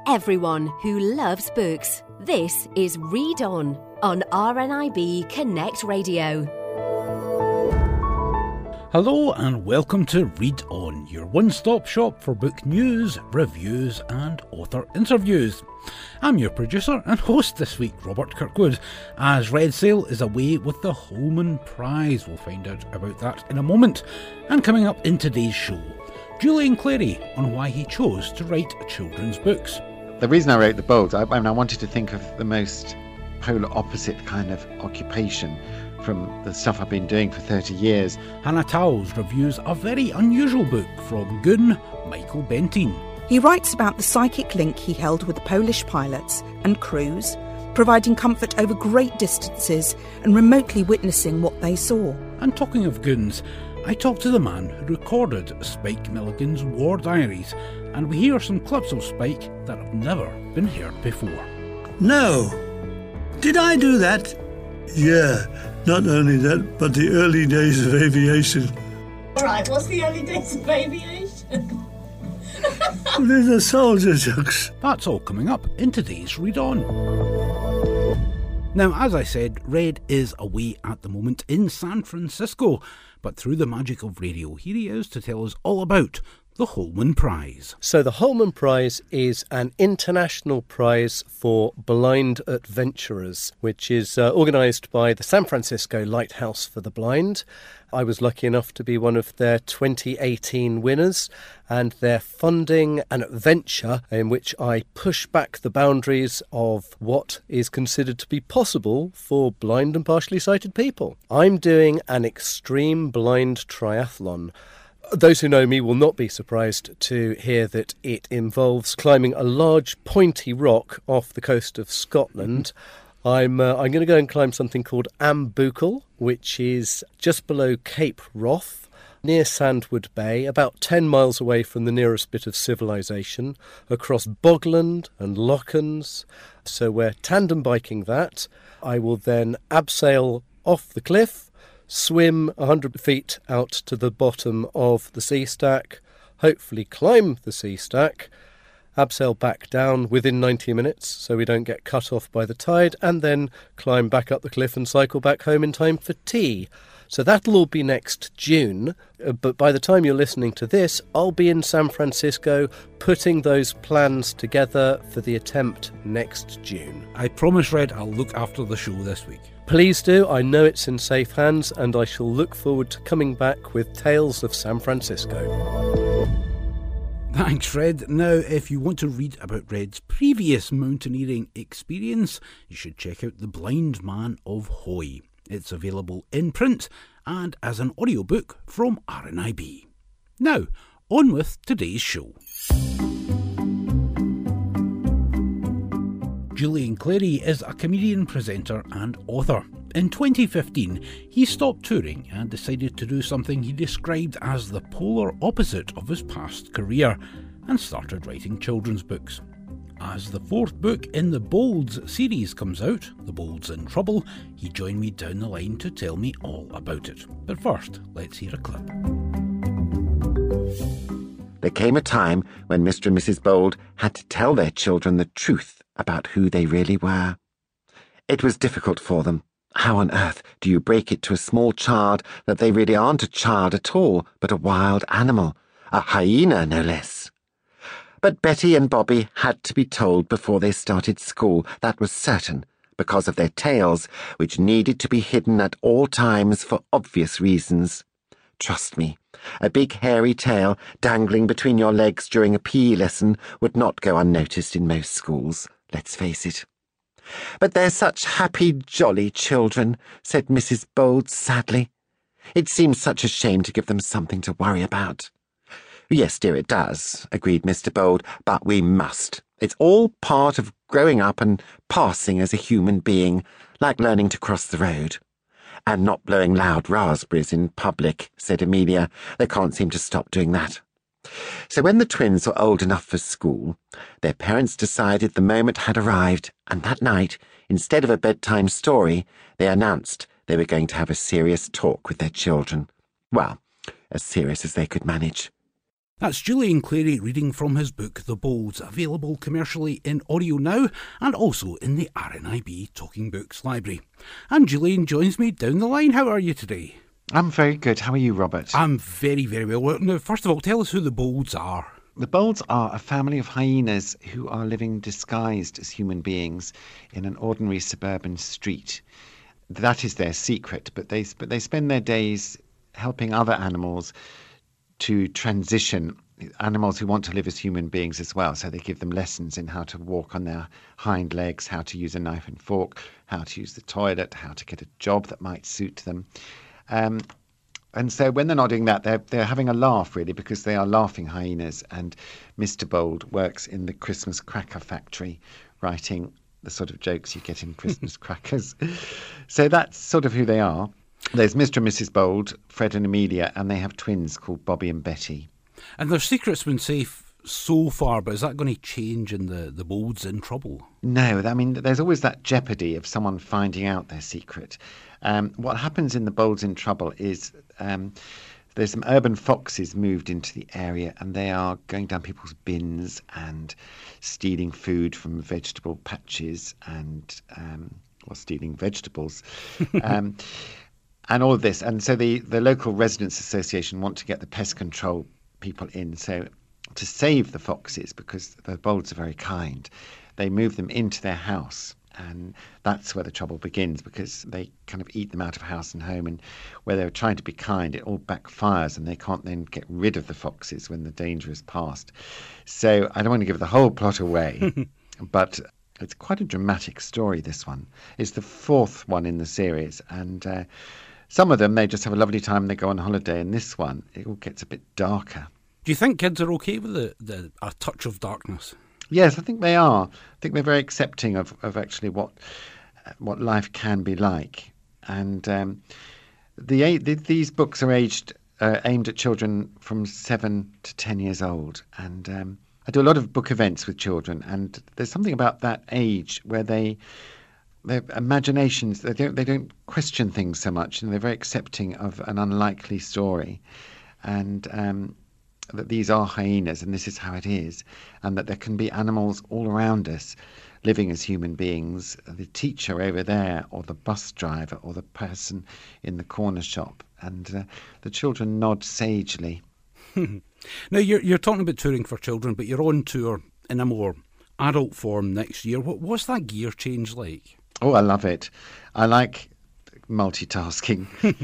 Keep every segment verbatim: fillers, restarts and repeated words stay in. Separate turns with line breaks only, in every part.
everyone who loves books. This is Read On on R N I B Connect Radio.
Hello and welcome to Read On, your one-stop shop for book news, reviews and author interviews. I'm your producer and host this week, Robert Kirkwood, as Red Sail is away with the Holman Prize. We'll find out about that in a moment. And coming up in today's show, Julian Clary on why he chose to write children's books.
The reason I wrote The Bold, I, I mean, I wanted to think of the most polar opposite kind of occupation from the stuff I've been doing for thirty years.
Hannah Towles reviews a very unusual book from Goon, Michael Benteen.
He writes about the psychic link he held with the Polish pilots and crews, providing comfort over great distances and remotely witnessing what they saw.
And talking of goons, I talked to the man who recorded Spike Milligan's War Diaries, and we hear some clips of Spike that have never been heard before.
No. Did I do that? Yeah, not only that, but the early days of aviation.
All right, what's the early days of aviation?
There's a soldier jokes.
That's all coming up in today's Read On. Now, as I said, Red is away at the moment in San Francisco, but through the magic of radio, here he is to tell us all about the Holman Prize.
So the Holman Prize is an international prize for blind adventurers, which is uh, organised by the San Francisco Lighthouse for the Blind. I was lucky enough to be one of their twenty eighteen winners, and they're funding an adventure in which I push back the boundaries of what is considered to be possible for blind and partially sighted people. I'm doing an extreme blind triathlon. Those who know me will not be surprised to hear that it involves climbing a large pointy rock off the coast of Scotland. I'm uh, I'm going to go and climb something called Ambuchel, which is just below Cape Wrath, near Sandwood Bay, about ten miles away from the nearest bit of civilization, across Bogland and Lochans. So we're tandem biking that. I will then abseil off the cliff, swim one hundred feet out to the bottom of the sea stack, hopefully climb the sea stack, abseil back down within ninety minutes so we don't get cut off by the tide, and then climb back up the cliff and cycle back home in time for tea. So that'll all be next June, but by the time you're listening to this, I'll be in San Francisco putting those plans together for the attempt next June.
I promise, Red, I'll look after the show this week.
Please do. I know it's in safe hands, and I shall look forward to coming back with tales of San Francisco.
Thanks, Fred. Now, if you want to read about Red's previous mountaineering experience, you should check out The Blind Man of Hawaii. It's available in print and as an audiobook from R N I B. Now, on with today's show. Julian Clary is a comedian, presenter and author. In twenty fifteen, he stopped touring and decided to do something he described as the polar opposite of his past career, and started writing children's books. As the fourth book in the Bolds series comes out, The Bolds in Trouble, he joined me down the line to tell me all about it. But first, let's hear a clip.
There came a time when Mister and Missus Bold had to tell their children the truth about who they really were. It was difficult for them. How on earth do you break it to a small child that they really aren't a child at all, but a wild animal, a hyena no less? But Betty and Bobby had to be told before they started school, that was certain, because of their tails, which needed to be hidden at all times for obvious reasons. Trust me, a big hairy tail dangling between your legs during a P E lesson would not go unnoticed in most schools, let's face it. But they're such happy, jolly children, said Missus Bold sadly. It seems such a shame to give them something to worry about. Yes, dear, it does, agreed Mister Bold, but we must. It's all part of growing up and passing as a human being, like learning to cross the road. And not blowing loud raspberries in public, said Amelia. They can't seem to stop doing that. So when the twins were old enough for school, their parents decided the moment had arrived, and that night, instead of a bedtime story, they announced they were going to have a serious talk with their children. Well, as serious as they could manage.
That's Julian Clary reading from his book The Bolds, available commercially in audio now and also in the R N I B Talking Books library. And Julian joins me down the line. How are you today?
I'm very good. How are you, Robert?
I'm very, very well. Now, first of all, tell us who the Bolds are.
The Bolds are a family of hyenas who are living disguised as human beings in an ordinary suburban street. That is their secret, but they but they spend their days helping other animals to transition, animals who want to live as human beings as well. So they give them lessons in how to walk on their hind legs, how to use a knife and fork, how to use the toilet, how to get a job that might suit them. Um, and so when they're not doing that, they're, they're having a laugh, really, because they are laughing hyenas. And Mister Bold works in the Christmas cracker factory, writing the sort of jokes you get in Christmas crackers. So that's sort of who they are. There's Mister and Missus Bold, Fred and Amelia, and they have twins called Bobby and Betty.
And their secret's been safe so far, but is that going to change in the, the Bolds in trouble?
No, I mean, there's always that jeopardy of someone finding out their secret. Um, what happens in the Bolds in trouble is um, there's some urban foxes moved into the area, and they are going down people's bins and stealing food from vegetable patches and, um, well, stealing vegetables. um And all of this. And so the, the local residents association want to get the pest control people in. So to save the foxes, because the Bolds are very kind, they move them into their house. And that's where the trouble begins, because they kind of eat them out of house and home. And where they're trying to be kind, it all backfires, and they can't then get rid of the foxes when the danger is past. So I don't want to give the whole plot away, but it's quite a dramatic story, this one. It's the fourth one in the series. And uh, some of them, they just have a lovely time and they go on holiday. And this one, it all gets a bit darker.
Do you think kids are okay with the, the a touch of darkness?
Yes, I think they are. I think they're very accepting of, of actually what what life can be like. And um, the, the these books are aged uh, aimed at children from seven to ten years old. And um, I do a lot of book events with children, and there's something about that age where they their imaginations, they don't they don't question things so much, and they're very accepting of an unlikely story, and um, that these are hyenas and this is how it is, and that there can be animals all around us living as human beings, the teacher over there, or the bus driver, or the person in the corner shop, and uh, the children nod sagely.
Now, you're, you're talking about touring for children, but you're on tour in a more adult form next year. What, what's that gear change like?
Oh, I love it. I like multitasking.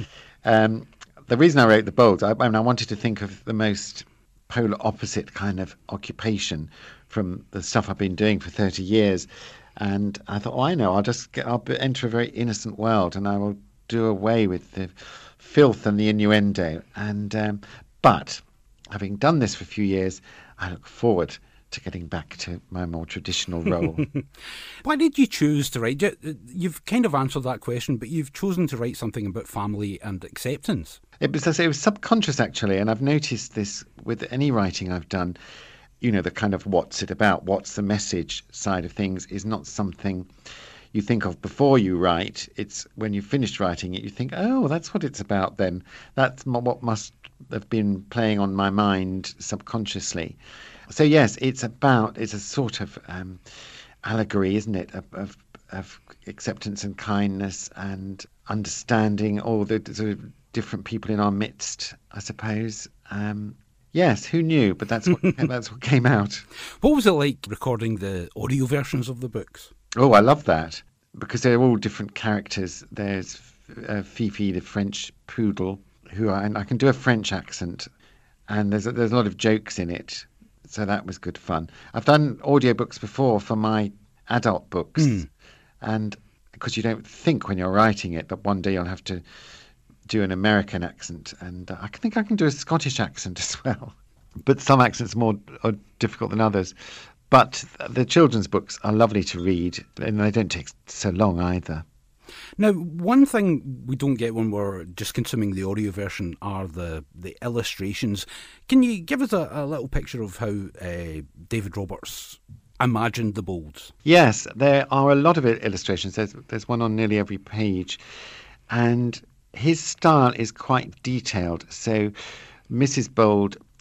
um, the reason I wrote The Bolds, I, I mean, I wanted to think of the most polar opposite kind of occupation from the stuff I've been doing for thirty years. And I thought, oh, I know, I'll just get, I'll enter a very innocent world, and I will do away with the filth and the innuendo. And um, but having done this for a few years, I look forward to getting back to my more traditional role.
Why did you choose to write? You've kind of answered that question, but you've chosen to write something about family and acceptance.
It was, it was subconscious, actually, and I've noticed this with any writing I've done. You know, the kind of what's it about, what's the message side of things is not something you think of before you write. It's when you've finished writing it, you think, oh, that's what it's about then. That's what must have been playing on my mind subconsciously. So yes, it's about, it's a sort of um, allegory, isn't it, of, of, of acceptance and kindness and understanding all the sort of different people in our midst, I suppose. Um, yes, who knew? But that's what that's what came out.
What was it like recording the audio versions of the books?
Oh, I love that, because they're all different characters. There's uh, Fifi, the French poodle, who I, and I can do a French accent, and there's a, there's a lot of jokes in it. So that was good fun. I've done audiobooks before for my adult books, mm. and because you don't think when you're writing it that one day you'll have to do an American accent, and uh, I think I can do a Scottish accent as well. But some accents are more are difficult than others. But the children's books are lovely to read, and they don't take so long either.
Now, one thing we don't get when we're just consuming the audio version are the, the illustrations. Can you give us a, a little picture of how uh, David Roberts imagined the Bolds? Yes, there are a lot of illustrations. There's, there's one on nearly every page. And his style is quite detailed. So Missus Bold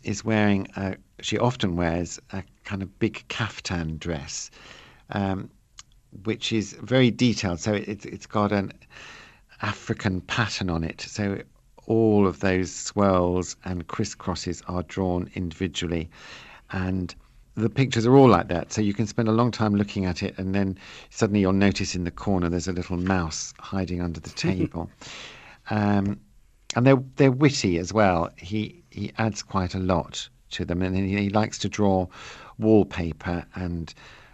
is wearing, a, she often wears a kind of big caftan dress, um, which is very detailed. So it, it's got an African pattern on it. So all of those swirls and crisscrosses are drawn individually. And the pictures are all like that. So you can spend a long time looking at it, and then suddenly you'll notice in the corner there's a little mouse hiding under the table. um, and they're, they're witty as well. He, he adds quite a lot to them. And he, he likes to draw wallpaper and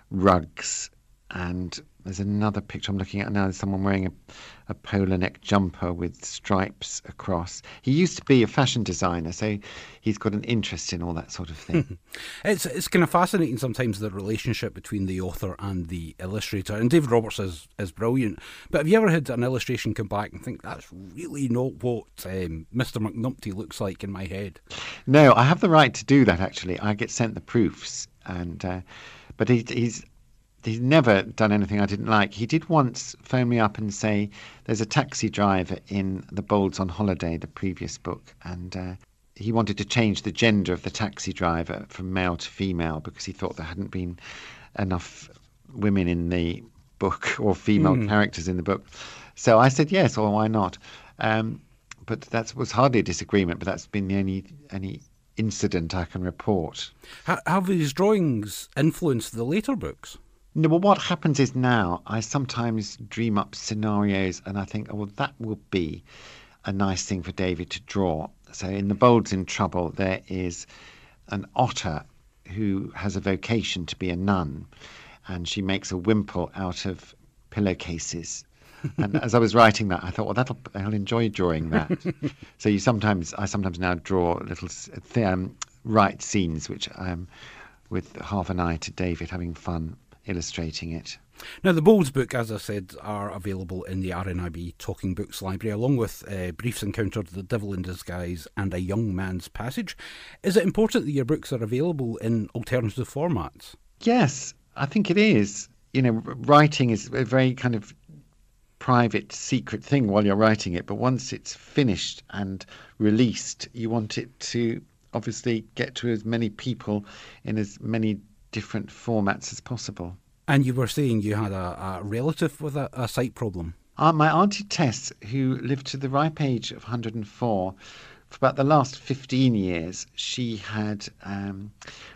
rugs. And there's another picture I'm looking at now. There's someone wearing a, a polar neck jumper with stripes across. He used to be a fashion designer, so he's got an interest in all that sort of thing.
it's it's kind of fascinating sometimes, the relationship between the author and the illustrator. And David Roberts is, is brilliant. But have you ever had an illustration come back and think, that's really not what um, Mister McNumpty looks like in my head?
No, I have the right to do that, actually. I get sent the proofs. and uh, But he, he's... He's never done anything I didn't like. He did once phone me up and say, there's a taxi driver in The Bolds on Holiday, the previous book, and uh, he wanted to change the gender of the taxi driver from male to female because he thought there hadn't been enough women in the book or female mm. characters in the book. So I said yes, or why not? Um, but that was hardly a disagreement, but that's been the only, only incident I can report.
How, have his drawings influenced the later books?
No, well, what happens is now I sometimes dream up scenarios and I think, oh, well, that will be a nice thing for David to draw. So in The Bolds in Trouble, there is an otter who has a vocation to be a nun, and she makes a wimple out of pillowcases. And as I was writing that, I thought, well, that'll, I'll enjoy drawing that. So you sometimes, I sometimes now draw little um, write scenes, which um, with half an eye to David having fun illustrating it.
Now, the Bolds book, as I said, are available in the R N I B Talking Books library, along with uh, Briefs Encounter, The Devil in Disguise, and A Young Man's Passage. Is it important that your books are available in alternative formats?
Yes, I think it is. You know, writing is a very kind of private, secret thing while you're writing it, but once it's finished and released, you want it to obviously get to as many people in as many different formats as possible.
And you were saying you had a, a relative with a, a sight problem.
Uh, my auntie Tess, who lived to the ripe age of one hundred and four, for about the last fifteen years, she had um,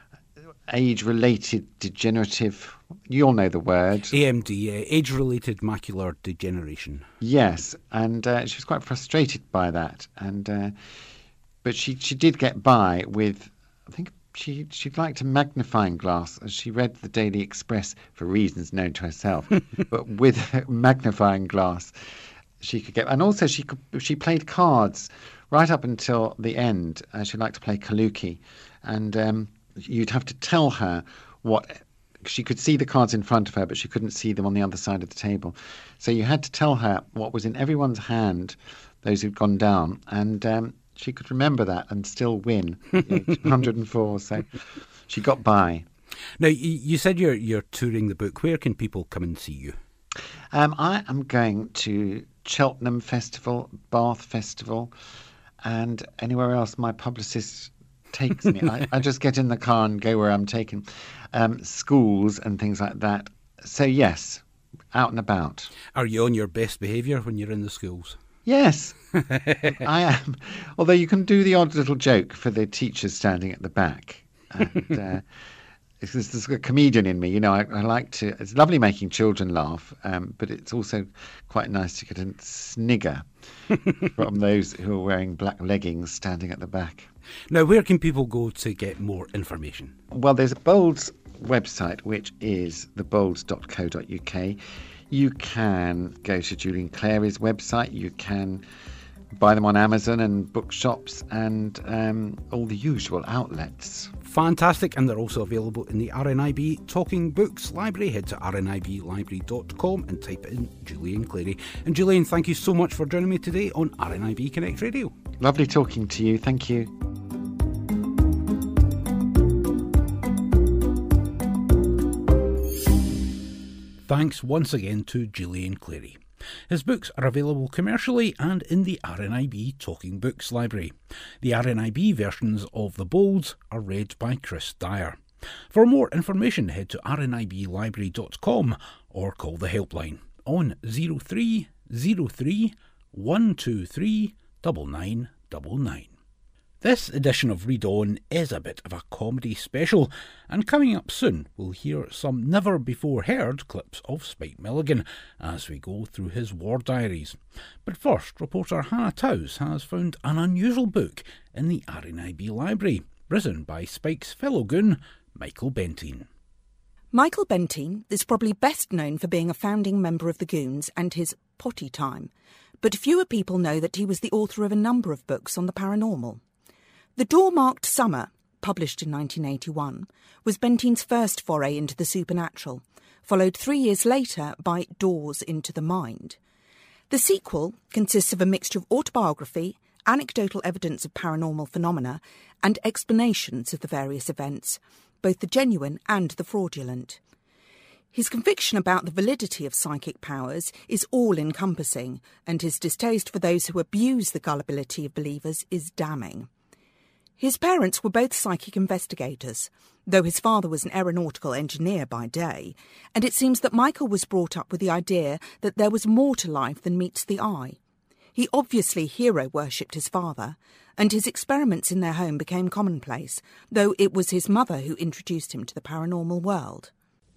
age-related degenerative, you all know the word.
A M D, uh, age-related macular degeneration.
Yes, and uh, she was quite frustrated by that. And uh, But she, she did get by with, I think, She, she'd liked a magnifying glass as she read the Daily Express for reasons known to herself. But with a magnifying glass, she could get... And also she could, she played cards right up until the end. Uh, she liked to play Kaluki. And um, you'd have to tell her what... She could see the cards in front of her, but she couldn't see them on the other side of the table. So you had to tell her what was in everyone's hand, those who'd gone down. And... Um, she could remember that and still win, one hundred and four, so she got by.
Now, you said you're you're touring the book. Where can people come and see you?
Um, I am going to Cheltenham Festival, Bath Festival, and anywhere else my publicist takes me. I, I just get in the car and go where I'm taken. Um, schools and things like that. So, yes, out and about.
Are you on your best behaviour when you're in the schools?
Yes, I am. Although you can do the odd little joke for the teachers standing at the back. And, uh, it's, there's a comedian in me, you know. I, I like to. It's lovely making children laugh, um, but it's also quite nice to get a snigger from those who are wearing black leggings standing at the back.
Now, where can people go to get more information?
Well, there's a Bolds website, which is the bolds dot co dot uk. You can go to Julian Clary's website. You can buy them on Amazon and bookshops and um, all the usual outlets.
Fantastic, and they're also available in the R N I B Talking Books library. Head to r n i b library dot com and type in Julian Clary. And Julian, thank you so much for joining me today on R N I B Connect Radio.
Lovely talking to you. Thank you.
Thanks once again to Julian Clary. His books are available commercially and in the R N I B Talking Books library. The R N I B versions of The Bolds are read by Chris Dyer. For more information, head to r n i b library dot com or call the helpline on zero three zero three one two three nine nine nine nine. This edition of Read On is a bit of a comedy special, and coming up soon we'll hear some never-before-heard clips of Spike Milligan as we go through his war diaries. But first, reporter Hannah Towse has found an unusual book in the R N I B library, written by Spike's fellow goon, Michael Benteen.
Michael Benteen is probably best known for being a founding member of the Goons and his Potty Time, but fewer people know that he was the author of a number of books on the paranormal. The Door-Marked Summer, published in nineteen eighty-one, was Benteen's first foray into the supernatural, followed three years later by Doors into the Mind. The sequel consists of a mixture of autobiography, anecdotal evidence of paranormal phenomena, and explanations of the various events, both the genuine and the fraudulent. His conviction about the validity of psychic powers is all-encompassing, and his distaste for those who abuse the gullibility of believers is damning. His parents were both psychic investigators, though his father was an aeronautical engineer by day, and it seems that Michael was brought up with the idea that there was more to life than meets the eye. He obviously hero-worshipped his father, and his experiments in their home became commonplace, though it was his mother who introduced him to the paranormal world.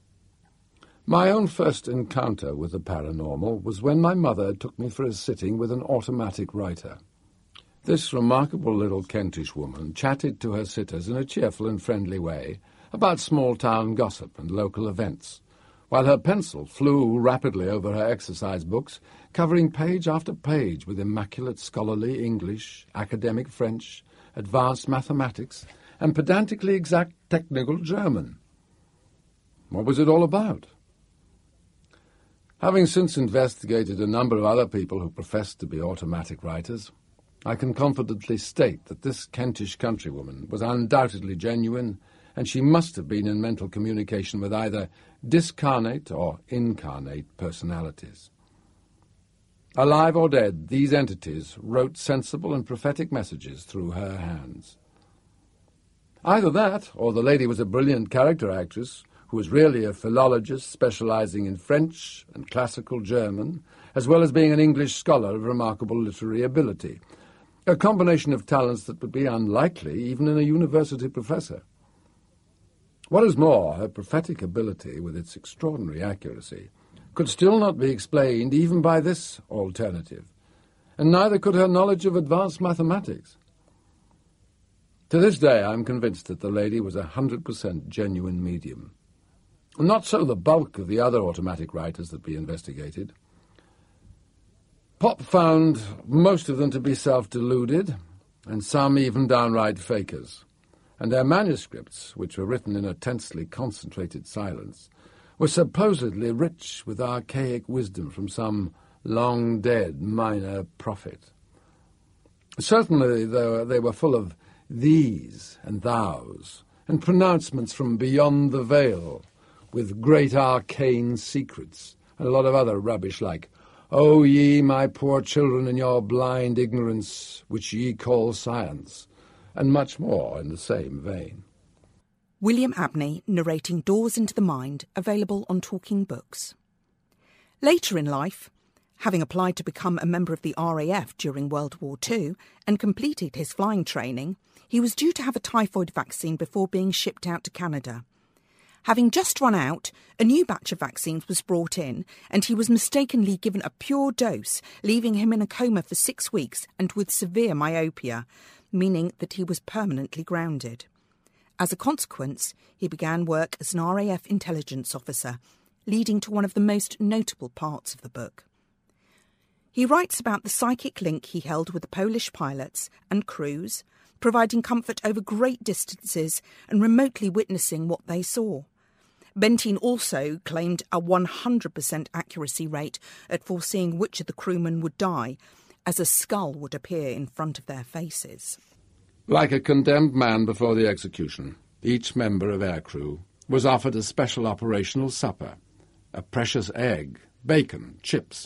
My own first encounter with the paranormal was when my mother took me for a sitting with an automatic writer. This remarkable little Kentish woman chatted to her sitters in a cheerful and friendly way about small-town gossip and local events, while her pencil flew rapidly over her exercise books, covering page after page with immaculate scholarly English, academic French, advanced mathematics, and pedantically exact technical German. What was it all about? Having since investigated a number of other people who professed to be automatic writers, I can confidently state that this Kentish countrywoman was undoubtedly genuine, and she must have been in mental communication with either discarnate or incarnate personalities. Alive or dead, these entities wrote sensible and prophetic messages through her hands. Either that, or the lady was a brilliant character actress who was really a philologist specializing in French and classical German, as well as being an English scholar of remarkable literary ability, a combination of talents that would be unlikely even in a university professor. What is more, her prophetic ability, with its extraordinary accuracy, could still not be explained even by this alternative, and neither could her knowledge of advanced mathematics. To this day, I am convinced that the lady was a hundred percent genuine medium. Not so the bulk of the other automatic writers that we investigated. Pop found most of them to be self-deluded, and some even downright fakers, and their manuscripts, which were written in a tensely concentrated silence, were supposedly rich with archaic wisdom from some long-dead minor prophet. Certainly they were, they were full of these and thous, and pronouncements from beyond the veil, with great arcane secrets, and a lot of other rubbish like, "O ye, my poor children, in your blind ignorance, which ye call science," and much more in the same vein.
William Abney narrating Doors into the Mind, available on Talking Books. Later in life, having applied to become a member of the R A F during World War Two and completed his flying training, he was due to have a typhoid vaccine before being shipped out to Canada. Having just run out, a new batch of vaccines was brought in, and he was mistakenly given a pure dose, leaving him in a coma for six weeks and with severe myopia, meaning that he was permanently grounded. As a consequence, he began work as an R A F intelligence officer, leading to one of the most notable parts of the book. He writes about the psychic link he held with the Polish pilots and crews, providing comfort over great distances and remotely witnessing what they saw. Benteen also claimed a one hundred percent accuracy rate at foreseeing which of the crewmen would die, as a skull would appear in front of their faces.
Like a condemned man before the execution, each member of aircrew was offered a special operational supper, a precious egg, bacon, chips,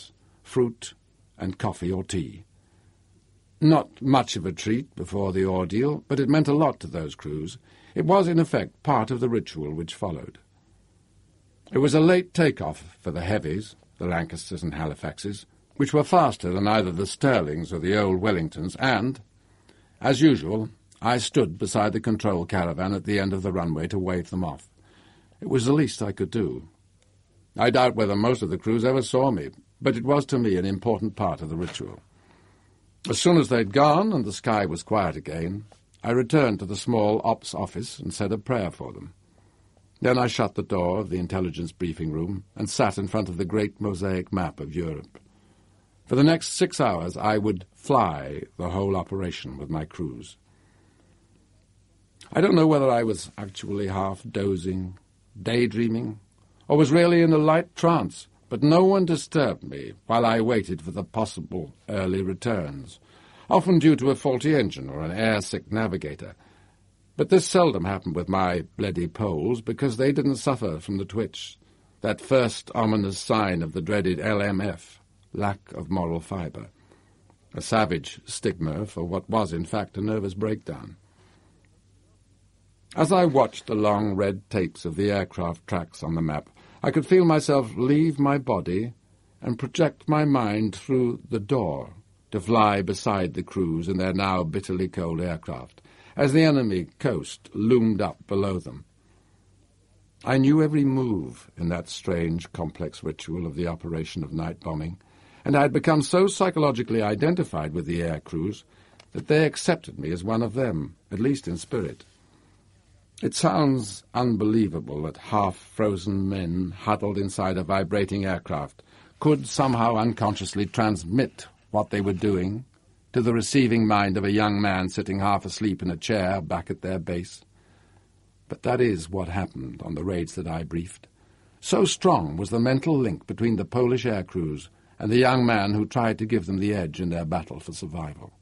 fruit, and coffee or tea. Not much of a treat before the ordeal, but it meant a lot to those crews. It was, in effect, part of the ritual which followed. It was a late take-off for the heavies, the Lancasters and Halifaxes, which were faster than either the Stirlings or the old Wellingtons, and, as usual, I stood beside the control caravan at the end of the runway to wave them off. It was the least I could do. I doubt whether most of the crews ever saw me, but it was to me an important part of the ritual. As soon as they'd gone and the sky was quiet again, I returned to the small ops office and said a prayer for them. Then I shut the door of the intelligence briefing room and sat in front of the great mosaic map of Europe. For the next six hours I would fly the whole operation with my crews. I don't know whether I was actually half dozing, daydreaming, or was really in a light trance, but no one disturbed me while I waited for the possible early returns, often due to a faulty engine or an air-sick navigator. But this seldom happened with my bloody Poles, because they didn't suffer from the twitch, that first ominous sign of the dreaded L M F, lack of moral fibre, a savage stigma for what was in fact a nervous breakdown. As I watched the long red tapes of the aircraft tracks on the map, I could feel myself leave my body and project my mind through the door to fly beside the crews in their now bitterly cold aircraft, as the enemy coast loomed up below them. I knew every move in that strange, complex ritual of the operation of night bombing, and I had become so psychologically identified with the air crews that they accepted me as one of them, at least in spirit. It sounds unbelievable that half-frozen men huddled inside a vibrating aircraft could somehow unconsciously transmit what they were doing to the receiving mind of a young man sitting half asleep in a chair back at their base. But that is what happened on the raids that I briefed. So strong was the mental link between the Polish air crews and the young man who tried to give them the edge in their battle for survival.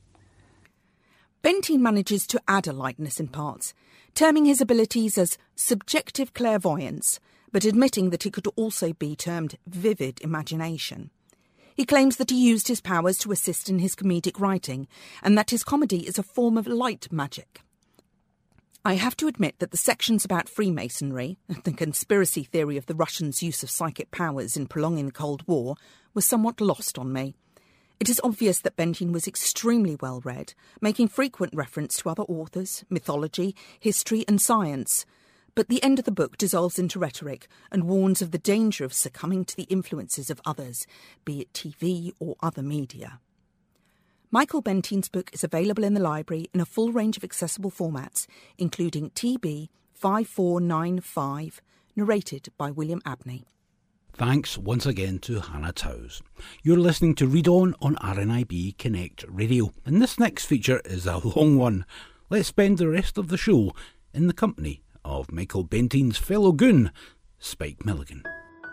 Benteen manages to add a lightness in parts, terming his abilities as subjective clairvoyance, but admitting that it could also be termed vivid imagination. He claims that he used his powers to assist in his comedic writing, and that his comedy is a form of light magic. I have to admit that the sections about Freemasonry, the conspiracy theory of the Russians' use of psychic powers in prolonging the Cold War, was somewhat lost on me. It is obvious that Benteen was extremely well read, making frequent reference to other authors, mythology, history and science. But the end of the book dissolves into rhetoric and warns of the danger of succumbing to the influences of others, be it T V or other media. Michael Benteen's book is available in the library in a full range of accessible formats, including T B five four nine five, narrated by William Abney.
Thanks once again to Hannah Towes. You're listening to Read On on R N I B Connect Radio, and this next feature is a long one. Let's spend the rest of the show in the company of Michael Benteen's fellow goon, Spike Milligan.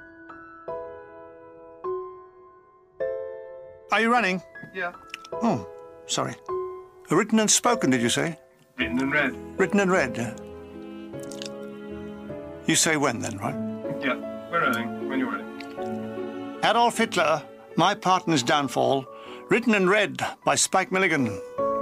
Are you running?
Yeah.
Oh, sorry. Written and spoken, did you say?
Written and read.
Written and read. You say when then, right?
Yeah, we're running when you're ready.
Adolf Hitler, My Partner's Downfall, written and read by Spike Milligan.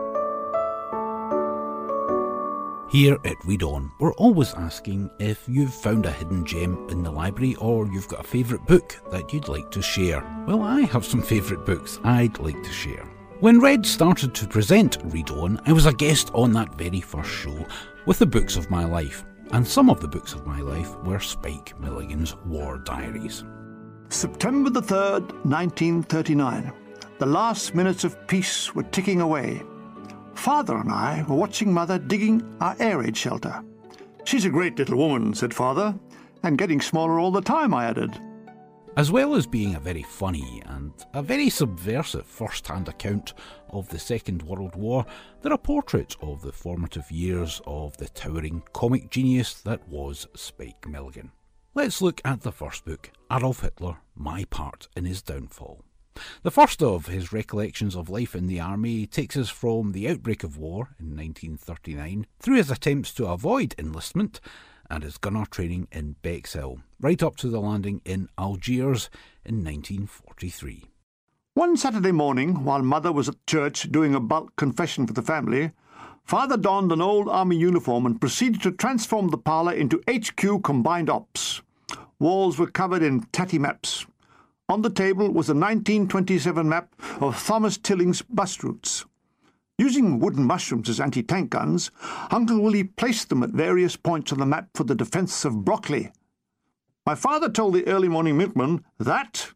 Here at Read On, we're always asking if you've found a hidden gem in the library or you've got a favourite book that you'd like to share. Well, I have some favourite books I'd like to share. When Red started to present Read On, I was a guest on that very first show with the books of my life. And some of the books of my life were Spike Milligan's War Diaries.
September the third, nineteen thirty-nine. The last minutes of peace were ticking away. Father and I were watching Mother digging our air raid shelter. She's a great little woman, said Father, and getting smaller all the time, I added.
As well as being a very funny and a very subversive first-hand account of the Second World War, they're a portrait of the formative years of the towering comic genius that was Spike Milligan. Let's look at the first book, Adolf Hitler, My Part in His Downfall. The first of his recollections of life in the army takes us from the outbreak of war in nineteen thirty-nine, through his attempts to avoid enlistment and his gunner training in Bexhill, right up to the landing in Algiers in nineteen forty-three.
One Saturday morning, while Mother was at church doing a bulk confession for the family, Father donned an old army uniform and proceeded to transform the parlour into H Q Combined Ops. Walls were covered in tatty maps. On the table was a nineteen twenty-seven map of Thomas Tilling's bus routes. Using wooden mushrooms as anti-tank guns, Uncle Willie placed them at various points on the map for the defence of Brockley. My father told the early morning milkman that,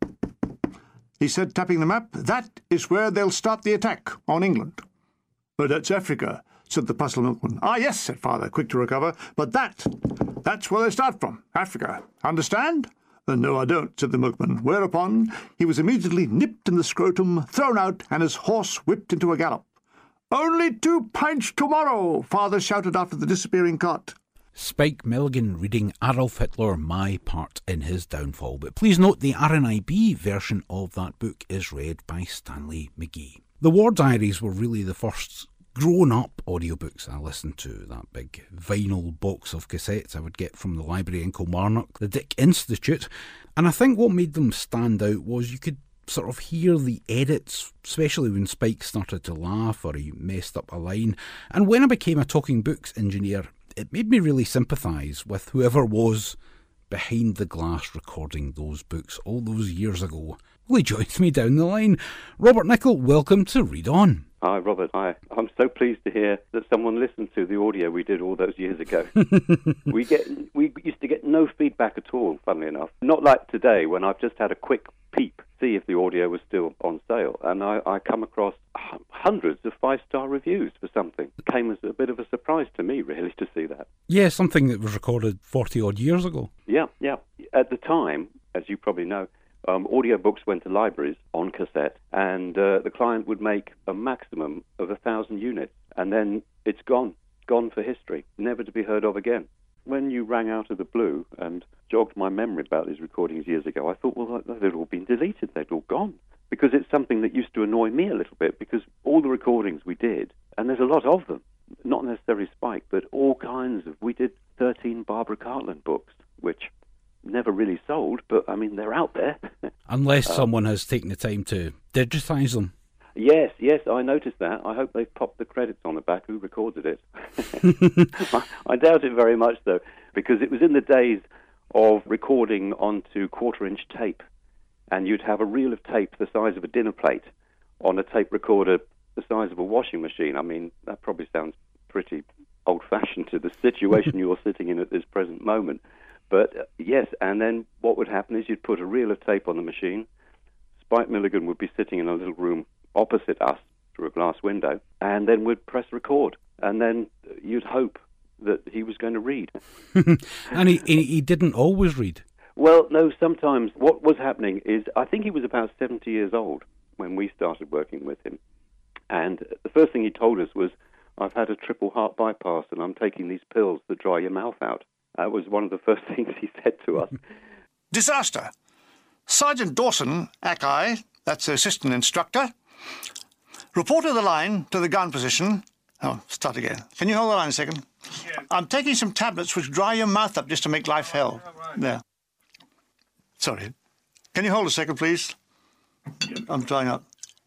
he said, tapping the map, that is where they'll start the attack on England. But that's Africa, said the puzzled milkman. Ah, yes, said father, quick to recover, but that, that's where they start from, Africa. Understand? Uh, no, I don't, said the milkman, whereupon he was immediately nipped in the scrotum, thrown out, and his horse whipped into a gallop. Only two pints tomorrow, father shouted after the disappearing cart.
Spike Milligan reading Adolf Hitler, My Part in His Downfall. But please note the R N I B version of that book is read by Stanley McGee. The War Diaries were really the first grown-up audiobooks I listened to. That big vinyl box of cassettes I would get from the library in Kilmarnock, the Dick Institute. And I think what made them stand out was you could sort of hear the edits, especially when Spike started to laugh or he messed up a line. And when I became a talking books engineer, it made me really sympathise with whoever was behind the glass recording those books all those years ago. Well, he joins me down the line. Robert Nichol, welcome to Read On.
Hi, Robert. Hi. I'm so pleased to hear that someone listened to the audio we did all those years ago. we get we used to get no feedback at all, funnily enough. Not like today, when I've just had a quick peep, see if the audio was still on sale, and I, I come across hundreds of five-star reviews for something. It came as a bit of a surprise to me, really, to see that.
Yeah, something that was recorded forty-odd years ago.
Yeah, yeah. At the time, as you probably know, Um, audiobooks went to libraries on cassette, and uh, the client would make a maximum of a thousand units, and then it's gone, gone for history, never to be heard of again. When you rang out of the blue and jogged my memory about these recordings years ago, I thought, well, they'd all been deleted, they'd all gone, because it's something that used to annoy me a little bit, because all the recordings we did, and there's a lot of them, not necessarily Spike, but all kinds of, we did thirteen Barbara Cartland books, which never really sold, but I mean, they're out there.
Unless
um,
someone has taken the time to digitise them.
Yes, yes, I noticed that. I hope they've popped the credits on the back who recorded it. I, I doubt it very much, though, because it was in the days of recording onto quarter-inch tape, and you'd have a reel of tape the size of a dinner plate on a tape recorder the size of a washing machine. I mean, that probably sounds pretty old-fashioned to the situation you're sitting in at this present moment. But, uh, yes, and then what would happen is you'd put a reel of tape on the machine. Spike Milligan would be sitting in a little room opposite us through a glass window, and then we'd press record. And then you'd hope that he was going to read.
And he, he didn't always read?
Well, no, sometimes what was happening is, I think he was about seventy years old when we started working with him. And the first thing he told us was, I've had a triple heart bypass and I'm taking these pills that dry your mouth out. That was one of the first things he said to us.
Disaster. Sergeant Dawson, A C I, that's the assistant instructor, reported the line to the gun position. Oh, start again. Can you hold the line a second? Yeah. I'm taking some tablets which dry your mouth up just to make life hell. Oh, right. There. Sorry. Can you hold a second, please? Yeah. I'm drying up.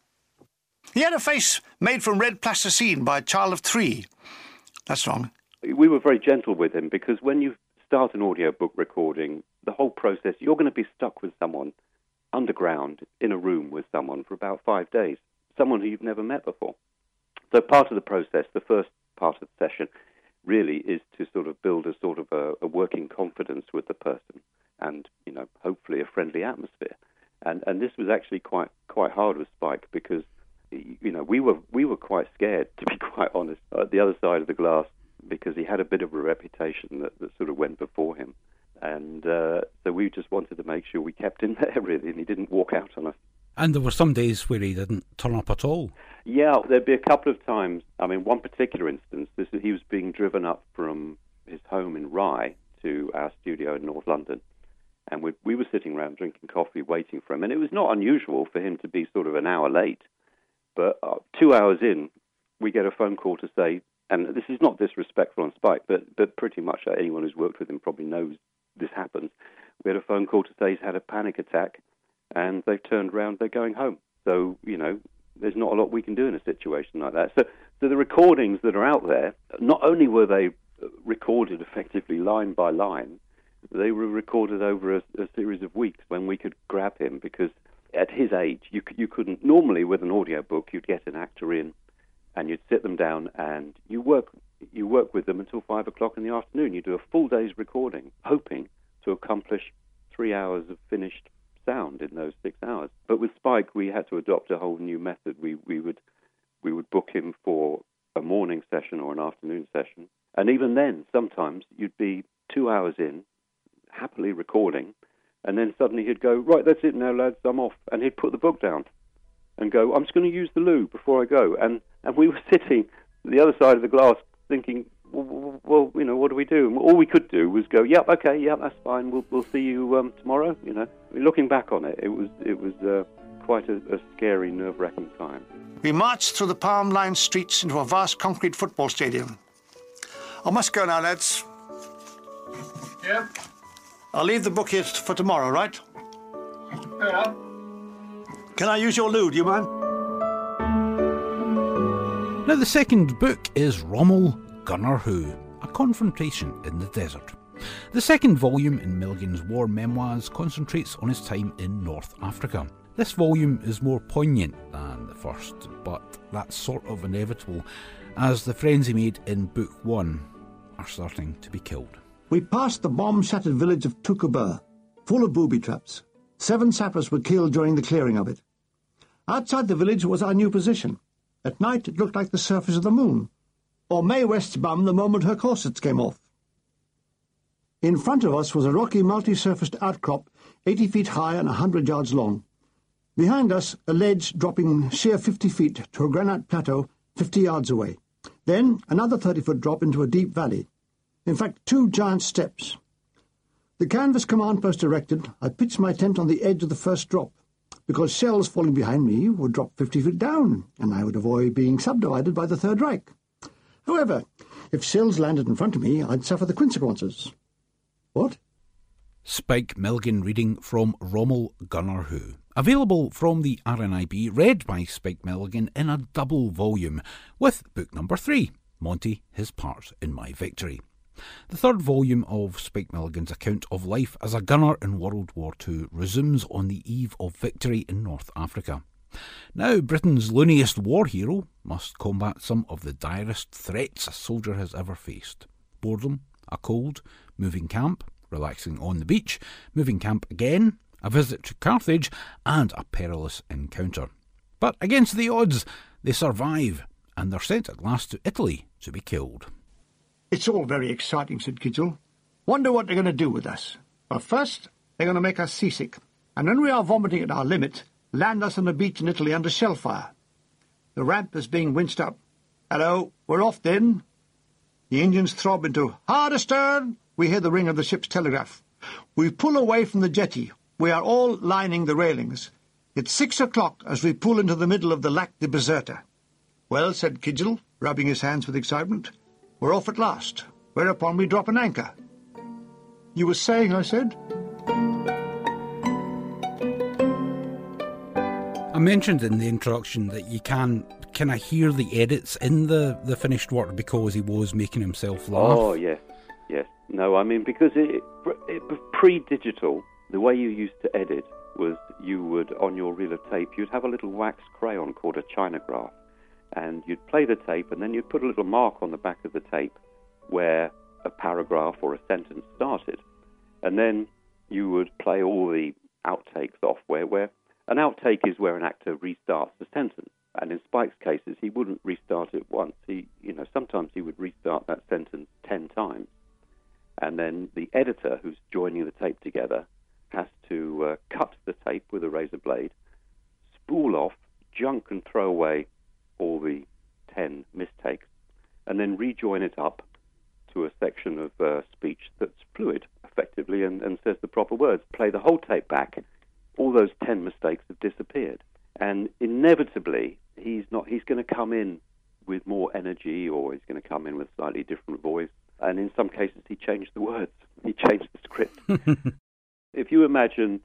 He had a face made from red plasticine by a child of three. That's wrong.
We were very gentle with him, because when you start an audiobook recording, the whole process, you're going to be stuck with someone underground in a room with someone for about five days, someone who you've never met before. So part of the process, the first part of the session, really is to sort of build a sort of a, a working confidence with the person and, you know, hopefully a friendly atmosphere. And and this was actually quite quite hard with Spike, because, you know, we were we were quite scared, to be quite honest, at the other side of the glass, because he had a bit of a reputation that, that sort of went before him. And uh, so we just wanted to make sure we kept him there, really, and he didn't walk out on us.
And there were some days where he didn't turn up at all.
Yeah, there'd be a couple of times. I mean, one particular instance, this, he was being driven up from his home in Rye to our studio in North London. And we, we were sitting around drinking coffee, waiting for him. And it was not unusual for him to be sort of an hour late. But uh, two hours in, we get a phone call to say, and this is not disrespectful on Spike, but, but pretty much anyone who's worked with him probably knows this happens. We had a phone call to say he's had a panic attack, and they've turned around, they're going home. So, you know, there's not a lot we can do in a situation like that. So, so the recordings that are out there, not only were they recorded effectively line by line, they were recorded over a, a series of weeks when we could grab him, because at his age, you you couldn't. Normally, with an audiobook, you'd get an actor in, and you'd sit them down, and you work you work with them until five o'clock in the afternoon. You do a full day's recording, hoping to accomplish three hours of finished sound in those six hours. But with Spike, we had to adopt a whole new method. We we would we would book him for a morning session or an afternoon session, and even then, sometimes you'd be two hours in, happily recording, and then suddenly he'd go, right, that's it now, lads, I'm off. And he'd put the book down and go, I'm just going to use the loo before I go. And and we were sitting the other side of the glass thinking, well, well, you know, what do we do? And all we could do was go, yep, okay, yeah, that's fine. We'll we'll see you um, tomorrow. You know, I mean, looking back on it, it was it was uh, quite a, a scary, nerve-wracking time.
We marched through the palm-lined streets into a vast concrete football stadium. I must go now, lads.
Yeah.
I'll leave the book here for tomorrow, right?
Yeah.
Can I use your loo, do you mind?
Now, the second book is Rommel Gunner Who, A Confrontation in the Desert. The second volume in Milligan's war memoirs concentrates on his time in North Africa. This volume is more poignant than the first, but that's sort of inevitable, as the friends he made in book one are starting to be killed.
We passed the bomb-shattered village of Tukubur, full of booby traps. Seven sappers were killed during the clearing of it. Outside the village was our new position. At night it looked like the surface of the moon, or Mae West's bum the moment her corsets came off. In front of us was a rocky multi-surfaced outcrop, eighty feet high and a hundred yards long. Behind us, a ledge dropping sheer fifty feet to a granite plateau fifty yards away. Then another thirty-foot drop into a deep valley. In fact, two giant steps. The canvas command post erected, I pitched my tent on the edge of the first drop, because shells falling behind me would drop fifty feet down, and I would avoid being subdivided by the Third Reich. However, if shells landed in front of me, I'd suffer the consequences. What?
Spike Milligan reading from Rommel Gunner Who. Available from the R N I B, read by Spike Milligan in a double volume, with book number three, Monty, His Part in My Victory. The third volume of Spike Milligan's account of life as a gunner in World War Two resumes on the eve of victory in North Africa. Now, Britain's looniest war hero must combat some of the direst threats a soldier has ever faced. Boredom, a cold, moving camp, relaxing on the beach, moving camp again, a visit to Carthage, and a perilous encounter. But against the odds, they survive, and they're sent at last to Italy to be killed.
It's all very exciting, said Kitchell. Wonder what they're going to do with us. But first, they're going to make us seasick, and when we are vomiting at our limit, land us on the beach in Italy under shell fire. The ramp is being winched up. Hello, we're off then. The engines throb into hard astern. We hear the ring of the ship's telegraph. We pull away from the jetty. We are all lining the railings. It's six o'clock as we pull into the middle of the Lac de Bizerta. Well, said Kidgel, rubbing his hands with excitement, we're off at last, whereupon we drop an anchor. You were saying, I said?
I mentioned in the introduction that you can kind of hear the edits in the, the finished work because he was making himself laugh.
Oh, yes, yes. No, I mean, because it, it was pre-digital, the way you used to edit was you would, on your reel of tape, you'd have a little wax crayon called a chinograph, and you'd play the tape, and then you'd put a little mark on the back of the tape where a paragraph or a sentence started. And then you would play all the outtakes off, where, where an outtake is where an actor restarts the sentence. And in Spike's cases, he wouldn't restart it once. He, you know, sometimes he would restart that sentence ten times. And then the editor who's joining the tape together has to uh, cut the tape with a razor blade, spool off, junk and throw away all the ten mistakes, and then rejoin it up to a section of uh, speech that's fluid, effectively, and, and says the proper words. Play the whole tape back. All those ten mistakes have disappeared. And inevitably, he's not. He's going to come in with more energy, or he's going to come in with a slightly different voice. And in some cases, he changed the words. He changed the script. If you imagine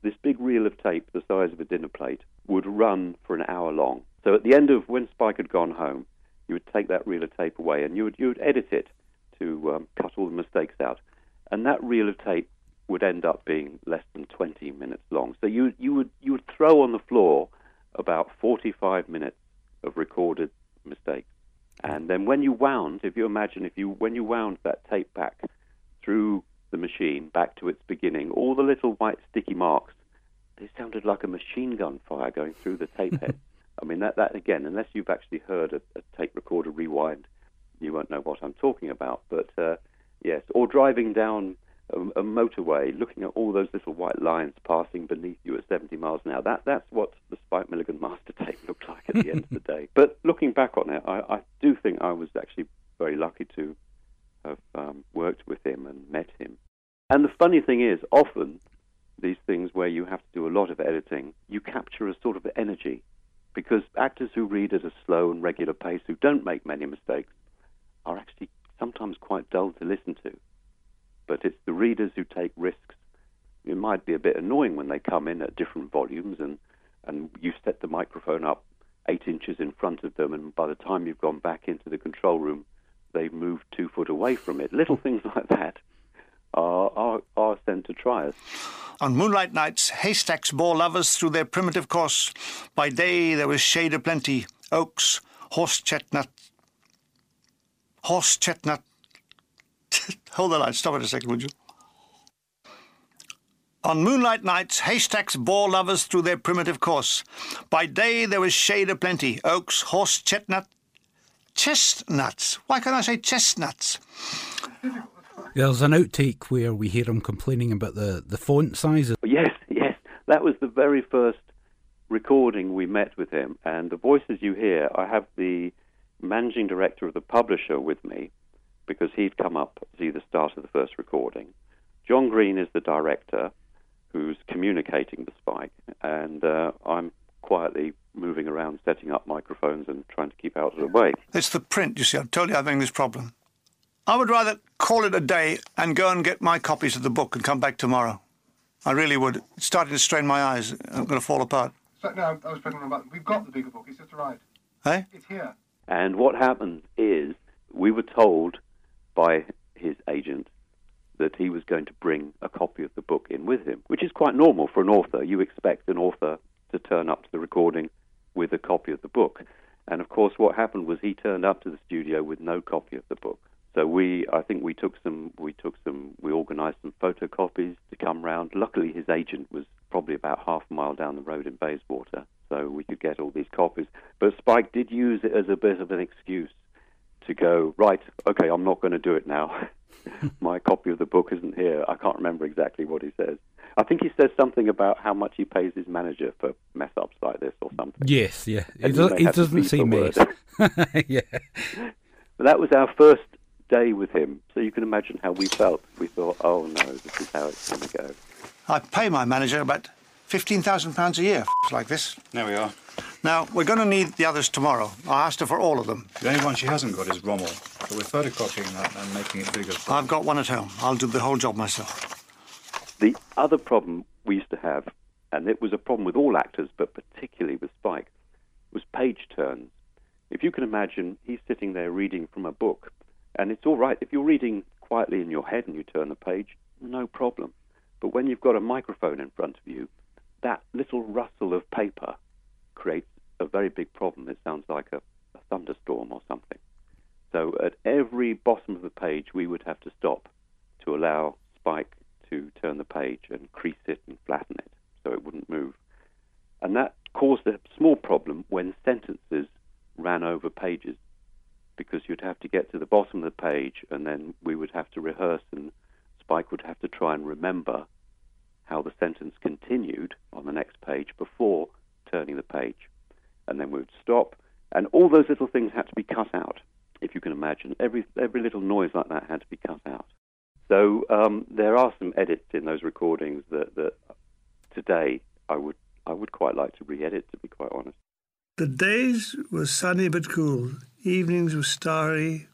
this big reel of tape the size of a dinner plate would run for an hour long. So at the end of when Spike had gone home, you would take that reel of tape away and you would, you would edit it to um, cut all the mistakes out. And that reel of tape would end up being less than twenty minutes long. So you you would you would throw on the floor about forty-five minutes of recorded mistakes. And then when you wound, if you imagine, if you when you wound that tape back through the machine back to its beginning, all the little white sticky marks, they sounded like a machine gun fire going through the tape head. I mean, that, that again, unless you've actually heard a, a tape recorder rewind, you won't know what I'm talking about. But uh, yes, or driving down a, a motorway, looking at all those little white lines passing beneath you at seventy miles an hour. That, that's what the Spike Milligan master tape looked like at the end of the day. But looking back on it, I, I do think I was actually very lucky to have um, worked with him and met him. And the funny thing is, often these things where you have to do a lot of editing, you capture a sort of energy, because actors who read at a slow and regular pace, who don't make many mistakes, are actually sometimes quite dull to listen to. But it's the readers who take risks. It might be a bit annoying when they come in at different volumes and, and you set the microphone up eight inches in front of them, and by the time you've gone back into the control room, they've moved two foot away from it. Little things like that are, are, are sent to try us.
On moonlight nights, haystacks bore lovers through their primitive course. By day there was shade aplenty, oaks, horse chestnut. Horse chestnut. Hold the line, stop it a second, would you? On moonlight nights, haystacks bore lovers through their primitive course. By day there was shade aplenty, oaks, horse chestnut. Chestnuts. Why can't I say chestnuts?
There's an outtake where we hear him complaining about the, the font sizes.
Yes, yes. That was the very first recording we met with him. And the voices you hear, I have the managing director of the publisher with me, because he'd come up to see the start of the first recording. John Green is the director who's communicating the Spike, and uh, I'm quietly moving around setting up microphones and trying to keep out of the way.
It's the print, you see. I've told you I'm having this problem. I would rather call it a day and go and get my copies of the book and come back tomorrow. I really would. It's starting to strain my eyes. I'm going to fall apart.
So, no, I was pressing the button. We've got the bigger book. It's just arrived.
Hey?
It's here.
And what happened is we were told by his agent that he was going to bring a copy of the book in with him, which is quite normal for an author. You expect an author to turn up to the recording with a copy of the book. And of course what happened was he turned up to the studio with no copy of the book. So we, I think we took some, we took some, we organised some photocopies to come round. Luckily his agent was probably about half a mile down the road in Bayswater, so we could get all these copies. But Spike did use it as a bit of an excuse to go, right, okay, I'm not going to do it now. My copy of the book isn't here. I can't remember exactly what he says. I think he says something about how much he pays his manager for mess-ups like this or something.
Yes, yeah. He, does, he doesn't say mess. Yeah.
But that was our first day with him, so you can imagine how we felt. We thought, oh no, this is how it's going to go.
I pay my manager about fifteen thousand pounds a year, f- like this.
There we are.
Now, we're going to need the others tomorrow. I asked her for all of them.
The only one she hasn't got is Rommel, so we're photocopying that and making it bigger.
I've got one at home. I'll do the whole job myself.
The other problem we used to have, and it was a problem with all actors, but particularly with Spike, was page turns. If you can imagine, he's sitting there reading from a book, and it's all right if you're reading quietly in your head and you turn the page, no problem. But when you've got a microphone in front of you, that little rustle of paper creates a very big problem. It sounds like a, a thunderstorm or something. So at every bottom of the page, we would have to stop to allow Spike to turn the page and crease it and flatten it so it wouldn't move. And that caused a small problem when sentences ran over pages, because you'd have to get to the bottom of the page and then we would have to rehearse, and Spike would have to try and remember how the sentence continued on the next page before turning the page. And then we would stop, and all those little things had to be cut out. If you can imagine, every every little noise like that had to be cut out. So um, there are some edits in those recordings that, that today I would I would quite like to re-edit, to be quite honest.
The days were sunny but cool. Evenings were starry